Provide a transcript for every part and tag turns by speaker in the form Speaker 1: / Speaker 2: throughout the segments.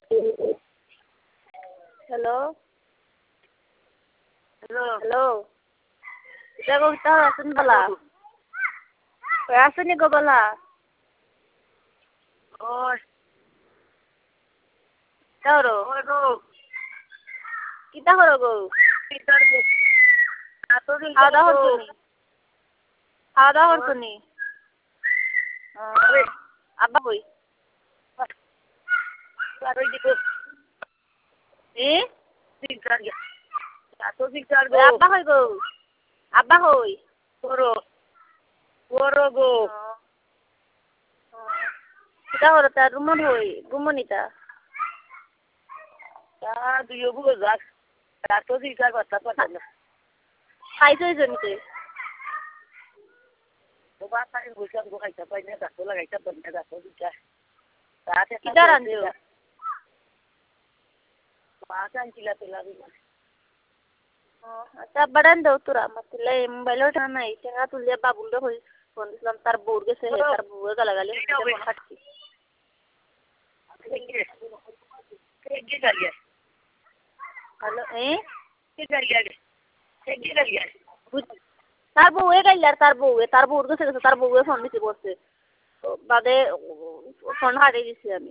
Speaker 1: Hello. Hello. Kita kau kita asun bala. Kau asun ni kau bala. Oh. Tahu ro. Kita kau ro. Kita ro. Ada hortu ni. Ada hortu ni. Abah koi. Baru itu. Sigar ya. Satu sigar go. Abah koi go. Abah koi. Goro. Goro go. Kita orang tar rumah koi. Gumonita. Ya, dia bukan zak. Satu sigar basta pada. Kaisa itu. Bahasa Indonesia gua kaisa banyak dah. Soalnya kaisa banyak dah. Soalnya. Kita rancu. Bahasa Indonesia lagi. अच्छा बड़न दो तुरा मतलब mobile उठाना है चंगा तू ले बाबू दो कोई फोन इस्लाम तार बोर्ड के से है तार बुआ का लगा ले फोन हटकी के कर लिया हेलो के कर लिया तार बुआ का यार तार बोर्ड के से तार बुआ फोन नहीं बोलते बादे फोन हटे दिसी আমি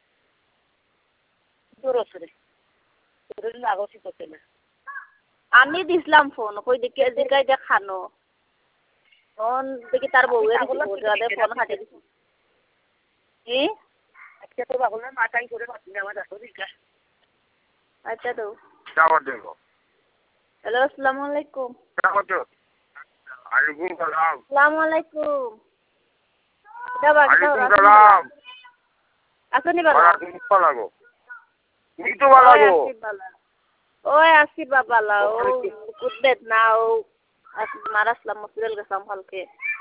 Speaker 1: দূর আছে দূর লাগো সি করতে না আমি দিছিলাম ফোন কই দেখি জিগাই দেখানো ফোন দেখি তার বউয়ের ওজাদে ফোন হাতে দিছি আচ্ছা তো বাবুল না মাটাই করে পাচ্ছি আমার আসো দিকা আচ্ছা তো যাও দেখো হ্যালো আসসালামু আলাইকুম যাও তো আলাইকুম সালাম আসসালামু আলাইকুম দাবা সালাম আসনি বাবা তুমি লাগো তুমি তো লাগো ওই আসি বাবালা ও কুদ্দেত না ও মারাসলাম মসজিদে গেছাম হালকে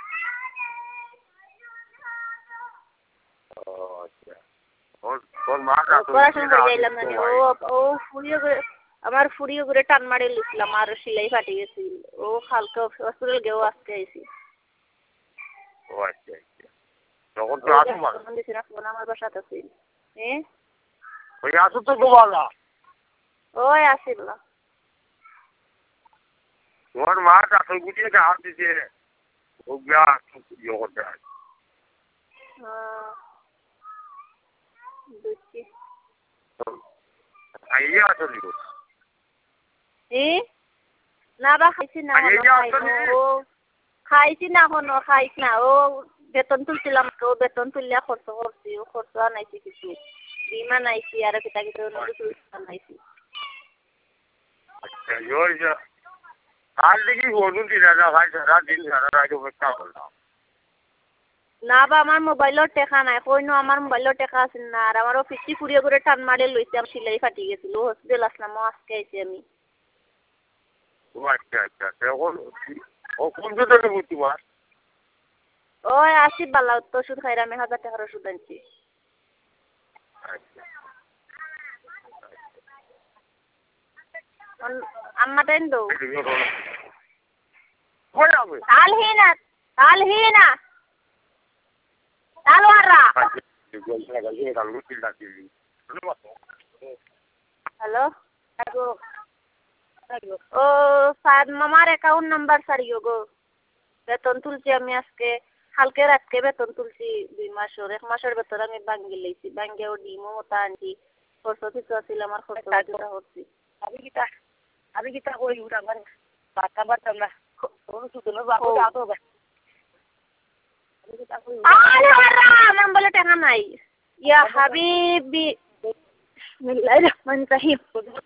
Speaker 1: ও আচ্ছা ওর মা কাছে যাইলাম না ও ফুরিয়ে করে আমার ফুরিয়ে করে টান মারি লিখলাম আর সিলাই ফাটি গেছিল ও হালকা হসপিটাল গেও আজকে আইছি ও আচ্ছা তখন তো আসো মা ফোন আমার বাসাতে ছিল ওই আসো তো গোবালা ওই আসিল তোমার মা কাছে গুটিয়ে হাত দিছে ও গা ইয়ে করতে বুঝছি আইয়া আসলি না বা খাইছি না ও খাইছি না হনো খাইছ না ও বেতন তুলছিলাম তো বেতন তুললে খরচ করছি ও খরচ আনাইছি কিছু বিমা নাইছি আর কিতা কিতা আনাইছি আচ্ছা ওই যে কাল দেখি বলুন দিন না ভাই সারা দিন সারা রাত অপেক্ষা করলাম না বা আমার মোবাইলের টেকা নাই কইনো আমার মোবাইলের টেকা আছে না আর আমারও ফিফটি ফুরিয়ে করে টান মারে লইছে আমি সিলাই ফাটি গেছিল হসপিটাল আসলাম আজকে আইছি আমি ও আচ্ছা আচ্ছা এখন ও কোন জেলাতে ভর্তি তোমার ওই আসি বালা তো ওষুধ খাইরাম 1000 টাকার ওষুধ আনছি আম্মা দেন দো তালহিনা তালওয়ারা হ্যালো ও সাদ মামার অ্যাকাউন্ট নাম্বার সারিও গো বেতন তুলছি আমি আজকে কালকে রাতকে বেতন তুলছি 2 মাসের 1 মাসের বেতন আমি ভাঙ্গি লইছি ভাঙ্গে ও ডিমো মতো আনছি খরচ কিছু ছিল আমার খরচ যেটা হচ্ছে আমি কি তা কই উঠা মানে বাতা বাতা না কোন সুতনো বাবু দাও হবে আমি কি তা কই আরে আমার বলে টাকা নাই ইয়া হাবিবি বিসমিল্লাহির রহমানির রহিম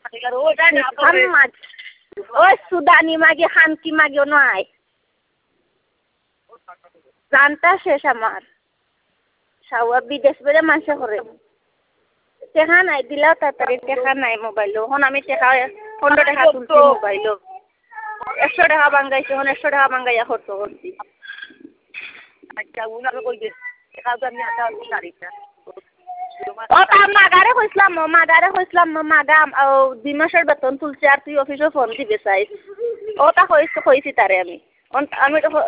Speaker 1: ওই সুদানি মাগি খানকি মাগিও নাই জানতা শেষ আমার সাওয়া বিদেশ বেড়ে মানুষ করে টেকা নাই দিলাও তাড়াতাড়ি টেকা নাই মোবাইলও এখন আমি টেকা 15 টাকা তুলছি মোবাইলও 100 টাকা বাঙ্গাইছি এখন 100 টাকা বাঙ্গাইয়া খরচ করছি আচ্ছা উনাকে কই দে টেকা তো আমি আটা সারিটা ও তা মাগারে কইছিলাম মাগাম 2 মাসের বেতন তুলছি আর তুই অফিসে ফোন দিবে চাই ও তা কইছি তারে আমি তো